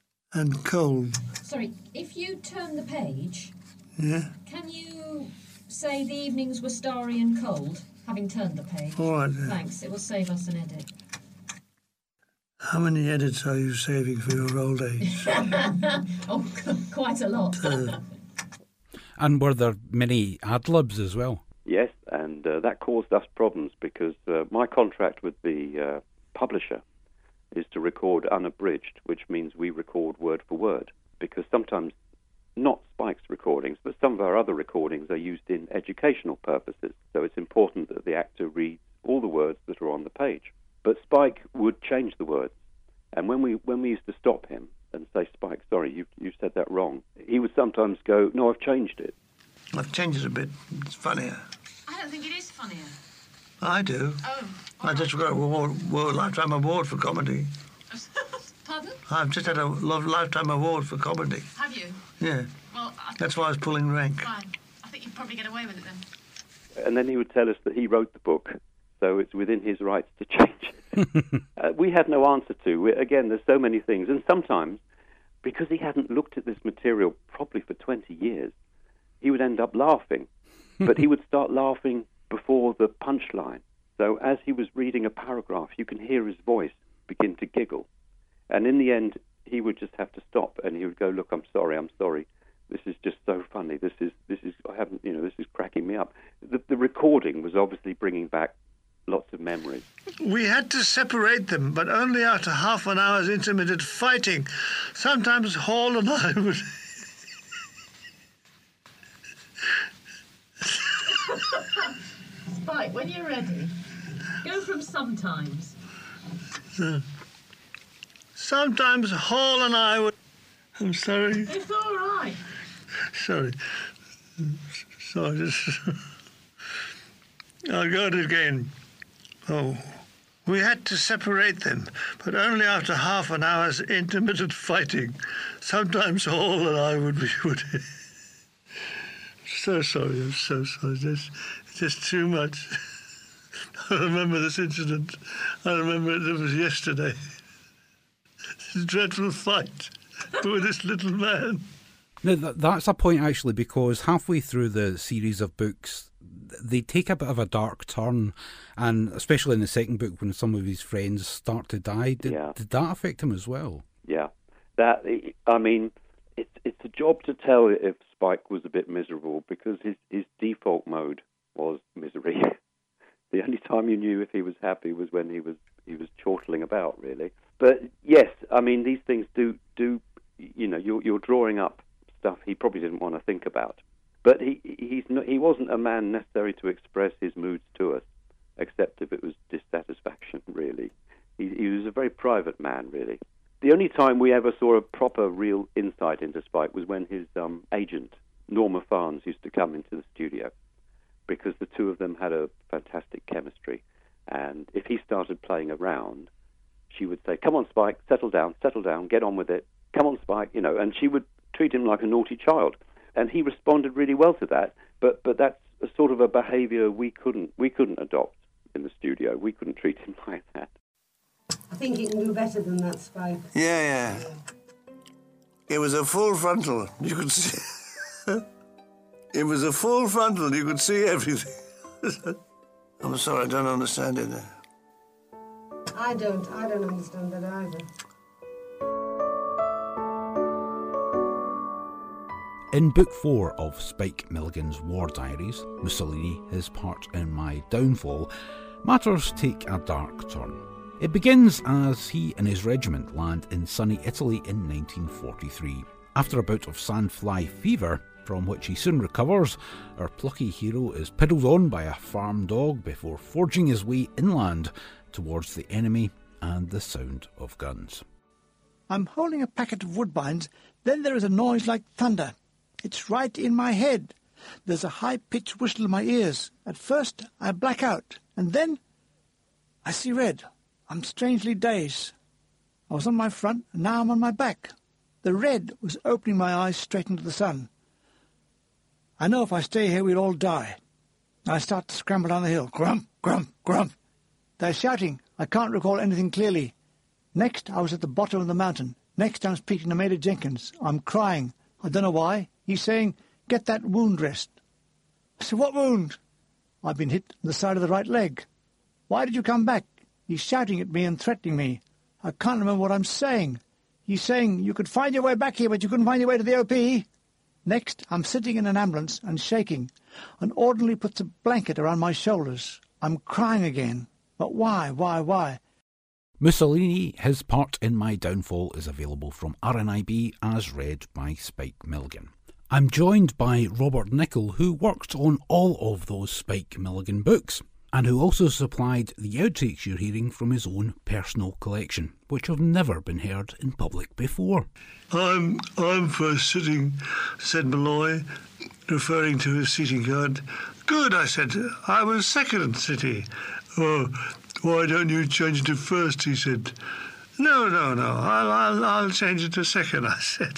and cold.
Sorry, if you turn the page,
Yeah.
can you say the evenings were starry and cold, having turned the page?
All right, then.
Thanks, it will save us an edit.
How many edits are you saving for your old age?
Oh, quite a lot.
Uh,
And were there many ad-libs as well?
Yes, and uh, that caused us problems because uh, my contract with the uh, publisher is to record unabridged, which means we record word for word, because sometimes, not Spike's recordings, but some of our other recordings are used in educational purposes, so it's important that the actor reads all the words that are on the page. But Spike would change the words, and when we when we used to stop him and say, Spike, sorry, you you said that wrong, he would sometimes go, no, I've changed it.
I've changed it a bit. It's funnier.
I don't think it is funnier.
I do.
Oh.
I just got a World, World Lifetime Award for comedy.
Pardon?
I've just had a Love Lifetime Award for comedy.
Have you?
Yeah.
Well, I
That's why I was pulling rank.
Fine. I think you'd probably get away with it then.
And then he would tell us that he wrote the book, so it's within his rights to change it. uh, we had no answer to. We, again, there's so many things. And sometimes, because he hadn't looked at this material probably for twenty years, he would end up laughing. But he would start laughing before the punchline. So as he was reading a paragraph, you can hear his voice begin to giggle. And in the end, he would just have to stop, and he would go, look, I'm sorry, I'm sorry. This is just so funny. This is, this is, I haven't, you know, this is cracking me up. The, the recording was obviously bringing back lots of memories.
We had to separate them, but only after half an hour's intermittent fighting. Sometimes Hall and I would...
Spike, when you're ready, go from sometimes.
Uh, sometimes Hall and I would... I'm sorry.
It's all right.
Sorry. Sorry. Just... I'll go at it again. Oh. We had to separate them, but only after half an hour's intermittent fighting. Sometimes Hall and I would be... Would... So sorry, I'm so sorry. It's just too much. I remember this incident. I remember it, it was yesterday. This dreadful fight with this little man.
Now, th- that's a point, actually, because halfway through the series of books, they take a bit of a dark turn, and especially in the second book, when some of his friends start to die, did,
yeah.
did that affect him as well?
Yeah. That, I mean, it's, it's a job to tell if Spike was a bit miserable, because his, his default mode was misery. The only time you knew if he was happy was when he was he was chortling about, really. But yes, I mean, these things do do you know you're you're drawing up stuff he probably didn't want to think about. But he he's not, he wasn't a man necessary to express his moods to us, except if it was dissatisfaction. Really, he, he was a very private man, really. The only time we ever saw a proper, real insight into Spike was when his um, agent, Norma Farnes, used to come into the studio, because the two of them had a fantastic chemistry. And if he started playing around, she would say, come on, Spike, settle down, settle down, get on with it. Come on, Spike, you know, and she would treat him like a naughty child. And he responded really well to that, but but that's a sort of a behaviour we couldn't we couldn't adopt in the studio. We couldn't treat him like that.
I think you can do better than that, Spike.
Yeah, yeah. It was a full frontal. You could see... It was a full frontal. You could see everything. I'm sorry, I don't understand it.
I don't. I don't understand that either.
In Book four of Spike Milligan's War Diaries, Mussolini, His Part in My Downfall, matters take a dark turn. It begins as he and his regiment land in sunny Italy in nineteen forty-three. After a bout of sandfly fever, from which he soon recovers, our plucky hero is piddled on by a farm dog before forging his way inland towards the enemy and the sound of guns.
I'm holding a packet of woodbines, then there is a noise like thunder. It's right in my head. There's a high-pitched whistle in my ears. At first, I black out, and then I see red. I'm strangely dazed. I was on my front, and now I'm on my back. The red was opening my eyes straight into the sun. I know if I stay here, we'll all die. I start to scramble down the hill. Grump, grump, grump. They're shouting. I can't recall anything clearly. Next, I was at the bottom of the mountain. Next, I'm speaking to Major Jenkins. I'm crying. I don't know why. He's saying, get that wound dressed. I said, what wound? I've been hit on the side of the right leg. Why did you come back? He's shouting at me and threatening me. I can't remember what I'm saying. He's saying you could find your way back here, but you couldn't find your way to the O P. Next, I'm sitting in an ambulance and shaking. An orderly puts a blanket around my shoulders. I'm crying again. But why, why, why?
Mussolini, his part in my downfall, is available from R N I B as read by Spike Milligan. I'm joined by Robert Nichol, who worked on all of those Spike Milligan books, and who also supplied the outtakes you're hearing from his own personal collection, which have never been heard in public before.
I'm, I'm first sitting, said Malloy, referring to his seating card. Good, I said. I was second sitting. Oh, why don't you change it to first, he said. No, no, no, I'll, I'll, I'll change it to second, I said.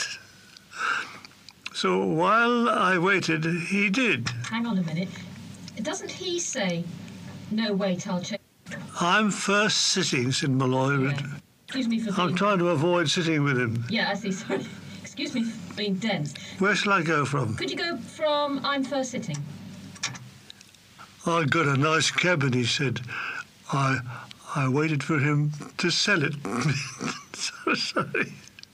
So while I waited, he did.
Hang on a minute. Doesn't he say, no, wait, I'll check?
I'm first sitting, said Malloy.
Yeah. Excuse me for being...
I'm trying to avoid sitting with him.
Yeah, I see, sorry. Excuse me for being dense.
Where shall I go from?
Could you go from I'm first sitting?
I got a nice cabin, he said. I I waited for him to sell it. So sorry.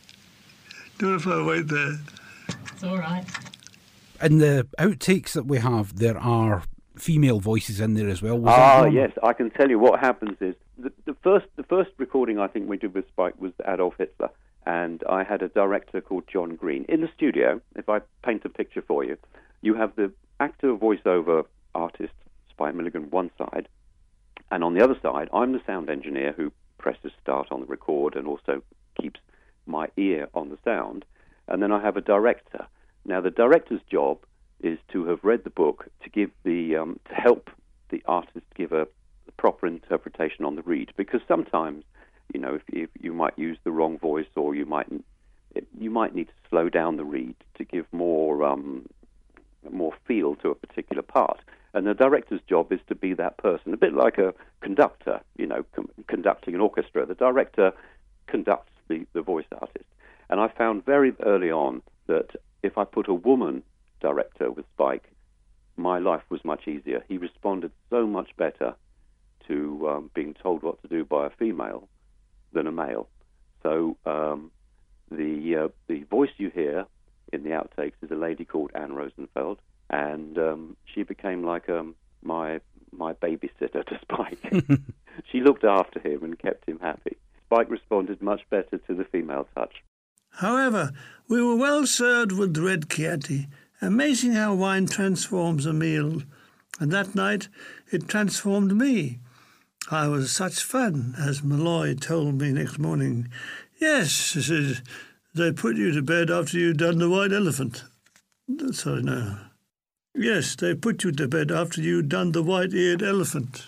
Do you know if I wait there?
It's all right.
In the outtakes that we have, there are female voices in there as well. Was
ah, yes. I can tell you what happens is the, the first the first recording I think we did with Spike was Adolf Hitler, and I had a director called John Green in the studio. If I paint a picture for you, you have the actor voiceover artist Spike Milligan one side, and on the other side, I'm the sound engineer who presses start on the record and also keeps my ear on the sound. And then I have a director. Now, the director's job is to have read the book to give the um, to help the artist give a, a proper interpretation on the read. Because sometimes, you know, if, if you might use the wrong voice, or you might you might need to slow down the read to give more um, more feel to a particular part. And the director's job is to be that person, a bit like a conductor, you know, com- conducting an orchestra. The director conducts the, the voice artist. And I found very early on that if I put a woman director with Spike, my life was much easier. He responded so much better to um, being told what to do by a female than a male. So um, the uh, the voice you hear in the outtakes is a lady called Anne Rosenfeld, and um, she became like um, my my babysitter to Spike. She looked after him and kept him happy. Spike responded much better to the female touch.
However, we were well served with red Chianti. Amazing how wine transforms a meal. And that night, it transformed me. I was such fun, as Malloy told me next morning. Yes, he said, they put you to bed after you'd done the white elephant. Sorry, no. Yes, they put you to bed after you'd done the white-eared elephant.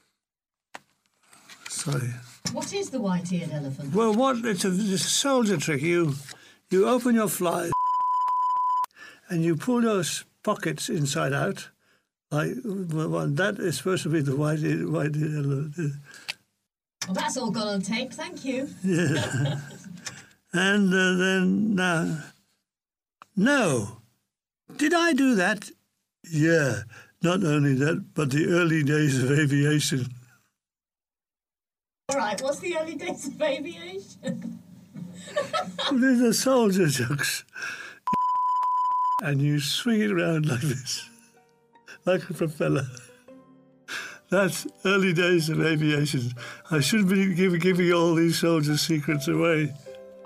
Sorry.
What is the white-eared elephant?
Well, what it's a, it's a soldier trick. You you open your fly and you pull your pockets inside out. Like well, that is supposed to be the white-eared white-eared elephant.
Well, that's all gone on tape. Thank you.
Yeah. And uh, then now, no, did I do that? Yeah. Not only that, but the early days of aviation.
All right, what's the early days of aviation?
There's a soldier jokes. And you swing it around like this, like a propeller. That's early days of aviation. I shouldn't be giving, giving all these soldiers' secrets away.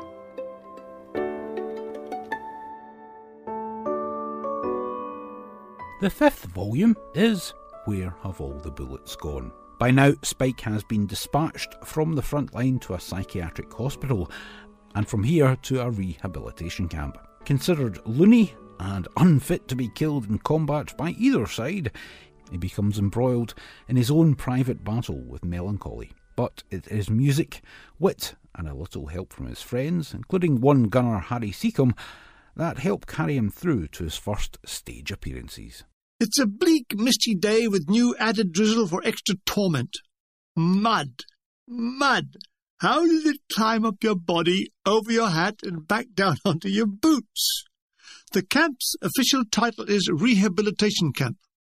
The fifth volume is Where Have All the Bullets Gone? By now, Spike has been dispatched from the front line to a psychiatric hospital, and from here to a rehabilitation camp. Considered loony and unfit to be killed in combat by either side, he becomes embroiled in his own private battle with melancholy. But it is music, wit, and a little help from his friends, including one gunner Harry Seacombe, that help carry him through to his first stage appearances.
It's a bleak, misty day with new added drizzle for extra torment. Mud. Mud. How did it climb up your body, over your hat, and back down onto your boots? The camp's official title is Rehabilitation Camp,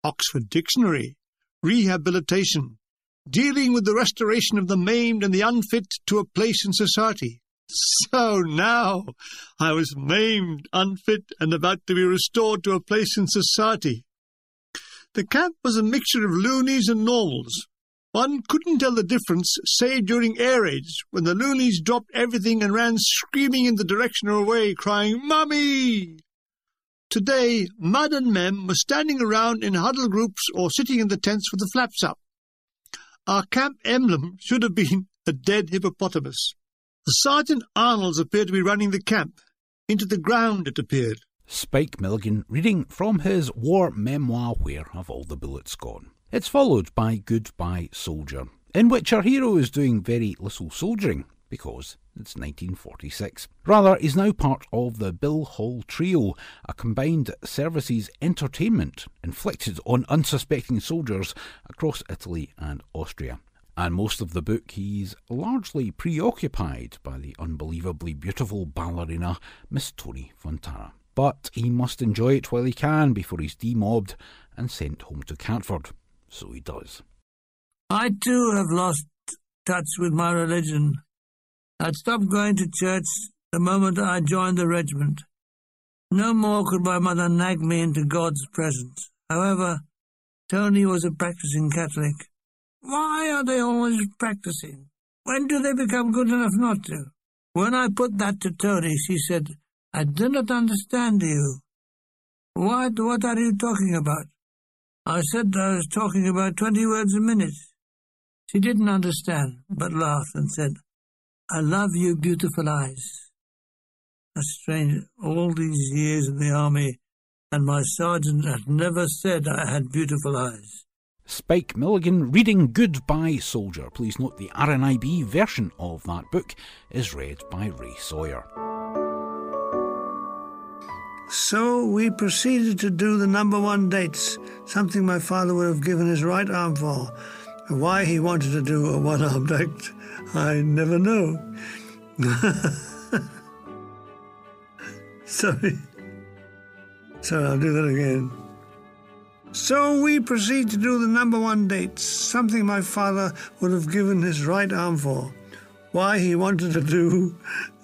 Oxford Dictionary, rehabilitation, dealing with the restoration of the maimed and the unfit to a place in society. So now I was maimed, unfit, and about to be restored to a place in society. The camp was a mixture of loonies and normals. One couldn't tell the difference, save during air raids, when the loonies dropped everything and ran screaming in the direction away, crying, "Mummy!" Today, Mud and Mem were standing around in huddle groups or sitting in the tents with the flaps up. Our camp emblem should have been a dead hippopotamus. The Sergeant Arnolds appeared to be running the camp. Into the ground, it appeared.
Spike Milligan reading from his war memoir Where Have All the Bullets Gone? It's followed by Goodbye Soldier, in which our hero is doing very little soldiering, because it's nineteen forty-six. Rather, he's now part of the Bill Hall Trio, a combined services entertainment inflicted on unsuspecting soldiers across Italy and Austria. And most of the book he's largely preoccupied by the unbelievably beautiful ballerina Miss Tony Fontana. But he must enjoy it while he can before he's demobbed and sent home to Catford. So he does.
I too have lost touch with my religion. I'd stopped going to church the moment I joined the regiment. No more could my mother nag me into God's presence. However, Tony was a practicing Catholic. Why are they always practicing? When do they become good enough not to? When I put that to Tony, she said, "I do not understand you. What, what are you talking about?" I said I was talking about twenty words a minute. She didn't understand, but laughed and said, "I love you, beautiful eyes." That's strange. All these years in the army, and my sergeant had never said I had beautiful eyes.
Spike Milligan reading Goodbye Soldier. Please note the R N I B version of that book is read by Ray Sawyer.
So we proceeded to do the number one dates, something my father would have given his right arm for. Why he wanted to do a one-armed act, I never know. Sorry. Sorry, I'll do that again. So we proceed to do the number one dates, something my father would have given his right arm for. Why he wanted to do...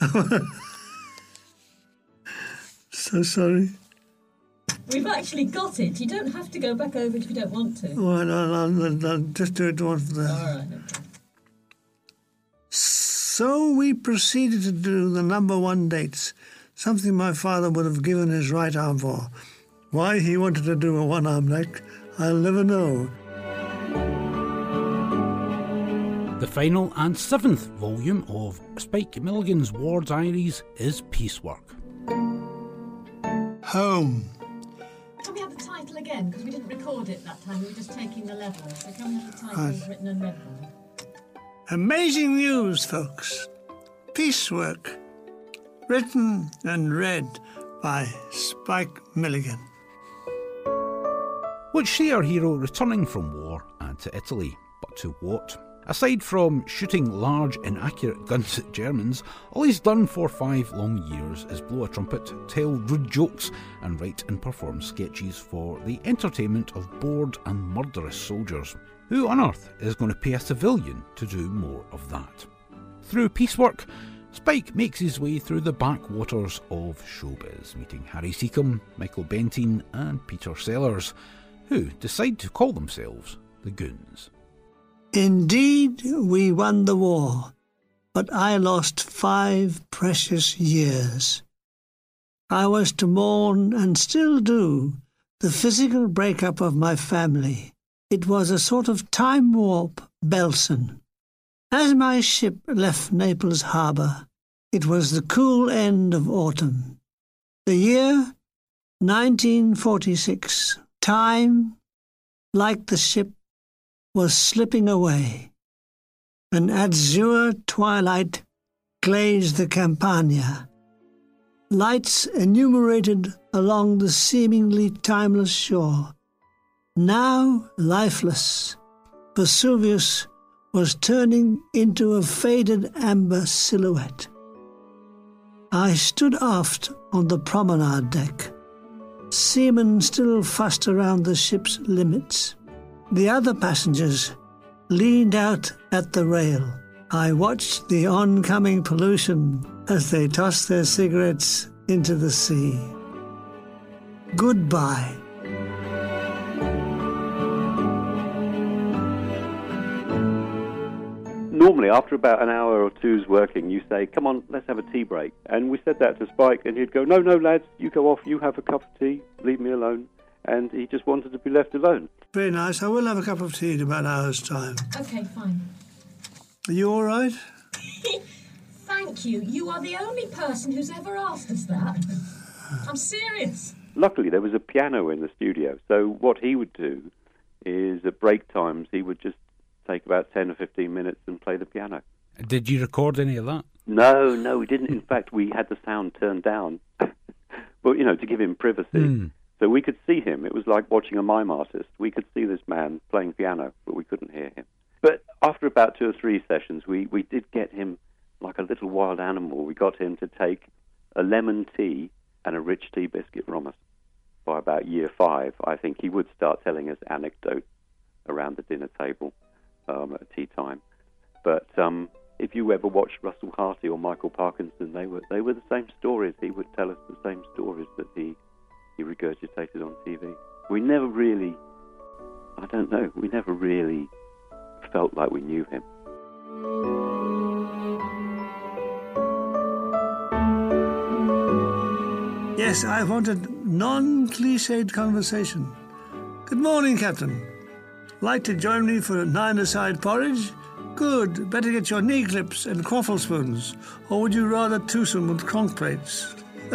So sorry.
We've actually got it. You don't have to go back over it if you don't want to.
Well, I'll, I'll, I'll just do it once for that.
All right, okay.
So we proceeded to do the number one dates, something my father would have given his right arm for. Why he wanted to do a one-armed act, I'll never know.
The final and seventh volume of Spike Milligan's War Diaries is Piecework.
Home.
Can we have the title again? Because we didn't record it that time. We were just taking the level. So can we have the title
Right.
written and read for me?
Amazing news, folks. Piecework. Written and read by Spike Milligan.
Which see our hero returning from war and to Italy. But to what? Aside from shooting large, inaccurate guns at Germans, all he's done for five long years is blow a trumpet, tell rude jokes, and write and perform sketches for the entertainment of bored and murderous soldiers. Who on earth is going to pay a civilian to do more of that? Through Piecework, Spike makes his way through the backwaters of showbiz, meeting Harry Seacombe, Michael Bentine, and Peter Sellers, who decide to call themselves the Goons.
Indeed, we won the war, but I lost five precious years. I was to mourn, and still do, the physical breakup of my family. It was a sort of time warp, Belson. As my ship left Naples harbour, it was the cool end of autumn. The year, nineteen forty-six. Time, like the ship, was slipping away. An azure twilight glazed the Campania. Lights enumerated along the seemingly timeless shore. Now lifeless, Vesuvius was turning into a faded amber silhouette. I stood aft on the promenade deck. Seamen still fussed around the ship's limits. The other passengers leaned out at the rail. I watched the oncoming pollution as they tossed their cigarettes into the sea. Goodbye.
Normally, after about an hour or two's working, you say, come on, let's have a tea break. And we said that to Spike, and he'd go, no, no, lads, you go off, you have a cup of tea, leave me alone. And he just wanted to be left alone.
Very nice. I will have a cup of tea in about an hour's time.
Okay, fine.
Are you all right?
Thank you. You are the only person who's ever asked us that. I'm serious.
Luckily, there was a piano in the studio, so what he would do is at break times, he would just take about ten or fifteen minutes and play the piano.
Did you record any of that?
No, no, we didn't. In fact, we had the sound turned down, but, you know, to give him privacy.
Mm.
So we could see him. It was like watching a mime artist. We could see this man playing piano, but we couldn't hear him. But after about two or three sessions, we, we did get him like a little wild animal. We got him to take a lemon tea and a rich tea biscuit from us. By about year five, I think he would start telling us anecdotes around the dinner table um, at tea time. But um, if you ever watched Russell Harty or Michael Parkinson, they were they were the same stories. He would tell us the same stories that he, he regurgitated on T V. We never really, I don't know, we never really felt like we knew him.
Yes, I wanted non-cliched conversation. Good morning, Captain. Like to join me for nine-a-side porridge? Good. Better get your knee clips and quaffle spoons. Or would you rather twosome with conch plates?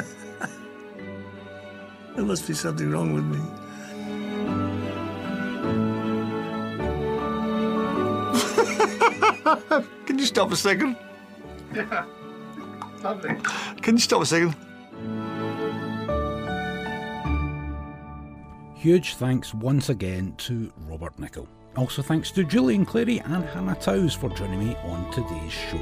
There must be something wrong with me. Can you stop a second?
Yeah. Lovely.
Can you stop a second?
Huge thanks once again to Robert Nichol. Also thanks to Julian Clary and Hannah Towes for joining me on today's show.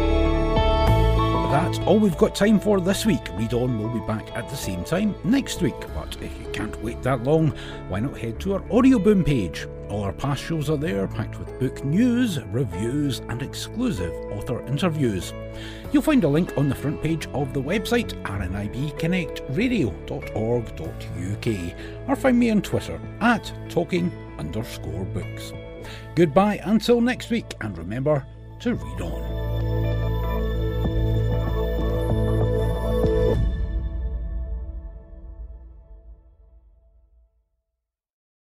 That's all we've got time for this week. Read On will be back at the same time next week, but if you can't wait that long, why not head to our Audioboom page? All our past shows are there, packed with book news, reviews and exclusive author interviews. You'll find a link on the front page of the website r n i b connect radio dot org dot u k, or find me on Twitter at talking underscore books. Goodbye until next week, and remember to read on.